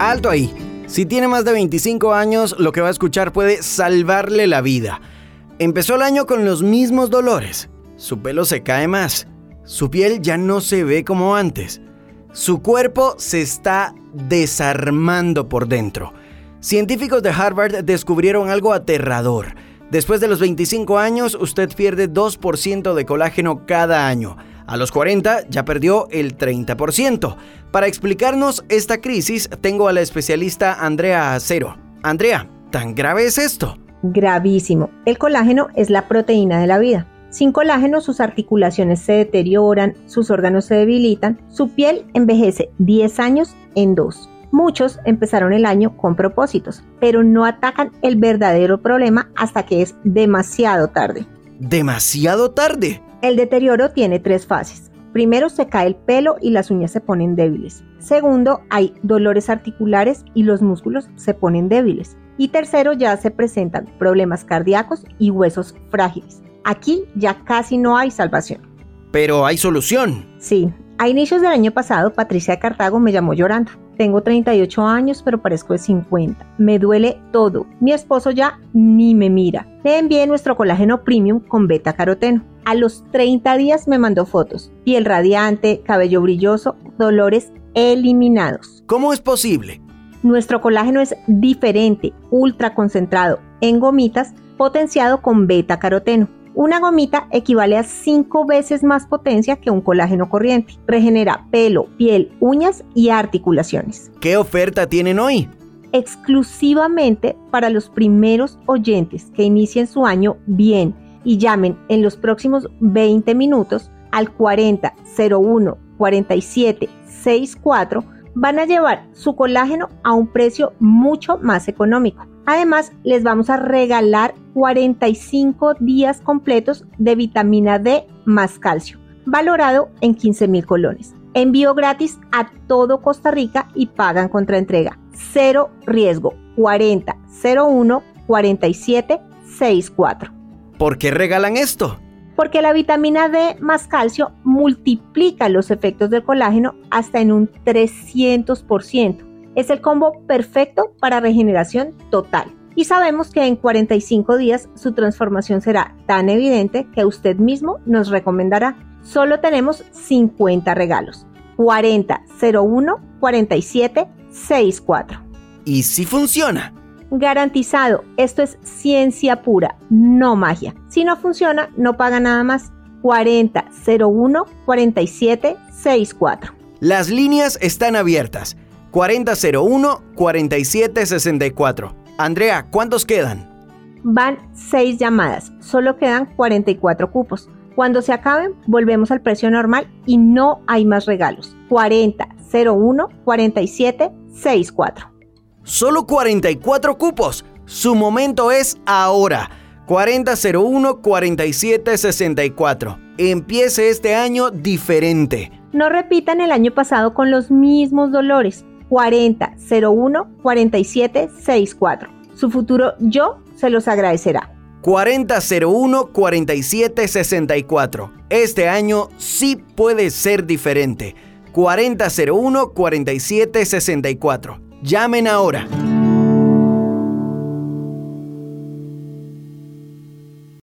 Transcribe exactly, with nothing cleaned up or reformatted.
Alto ahí. Si tiene más de veinticinco años, lo que va a escuchar puede salvarle la vida. Empezó el año con los mismos dolores. Su pelo se cae más. Su piel ya no se ve como antes. Su cuerpo se está desarmando por dentro. Científicos de Harvard descubrieron algo aterrador. Después de los veinticinco años, usted pierde dos por ciento de colágeno cada año. A los cuarenta ya perdió el treinta por ciento. Para explicarnos esta crisis, tengo a la especialista Andrea Acero. Andrea, ¿tan grave es esto? Gravísimo. El colágeno es la proteína de la vida. Sin colágeno, sus articulaciones se deterioran, sus órganos se debilitan, su piel envejece diez años en dos. Muchos empezaron el año con propósitos, pero no atacan el verdadero problema hasta que es demasiado tarde. ¿Demasiado tarde? El deterioro tiene tres fases. Primero, se cae el pelo y las uñas se ponen débiles. Segundo, hay dolores articulares y los músculos se ponen débiles. Y tercero, ya se presentan problemas cardíacos y huesos frágiles. Aquí ya casi no hay salvación. Pero hay solución. Sí, a inicios del año pasado, Patricia de Cartago me llamó llorando. Tengo treinta y ocho años, pero parezco de cincuenta. Me duele todo. Mi esposo ya ni me mira. Le envié nuestro colágeno premium con beta-caroteno. A los treinta días me mandó fotos. Piel radiante, cabello brilloso, dolores eliminados. ¿Cómo es posible? Nuestro colágeno es diferente, ultra concentrado, en gomitas, potenciado con beta-caroteno. Una gomita equivale a cinco veces más potencia que un colágeno corriente. Regenera pelo, piel, uñas y articulaciones. ¿Qué oferta tienen hoy? Exclusivamente para los primeros oyentes que inicien su año bien y llamen en los próximos veinte minutos al cuarenta cero uno cuarenta y siete sesenta y cuatro, van a llevar su colágeno a un precio mucho más económico. Además, les vamos a regalar cuarenta y cinco días completos de vitamina D más calcio, valorado en quince mil colones. Envío gratis a todo Costa Rica y pagan contra entrega. Cero riesgo. cuarenta cero uno cuarenta y siete sesenta y cuatro. ¿Por qué regalan esto? Porque la vitamina D más calcio multiplica los efectos del colágeno hasta en un trescientos por ciento. Es el combo perfecto para regeneración total. Y sabemos que en cuarenta y cinco días su transformación será tan evidente que usted mismo nos recomendará. Solo tenemos cincuenta regalos. cuarenta cero uno cuarenta y siete sesenta y cuatro. ¿Y si funciona? Garantizado. Esto es ciencia pura, no magia. Si no funciona, no paga nada más. cuarenta cero uno cuarenta y siete sesenta y cuatro. Las líneas están abiertas. cuarenta cero uno cuarenta y siete sesenta y cuatro. Andrea, ¿cuántos quedan? Van seis llamadas, solo quedan cuarenta y cuatro cupos. Cuando se acaben, volvemos al precio normal y no hay más regalos. cuarenta cero uno cuarenta y siete sesenta y cuatro. Solo cuarenta y cuatro cupos. Su momento es ahora. cuarenta cero uno cuarenta y siete sesenta y cuatro. Empiece este año diferente. No repitan el año pasado con los mismos dolores. cuarenta cero uno cuarenta y siete sesenta y cuatro. Su futuro yo se los agradecerá. cuarenta cero uno cuarenta y siete sesenta y cuatro. Este año sí puede ser diferente. cuarenta cero uno cuarenta y siete sesenta y cuatro. Llamen ahora.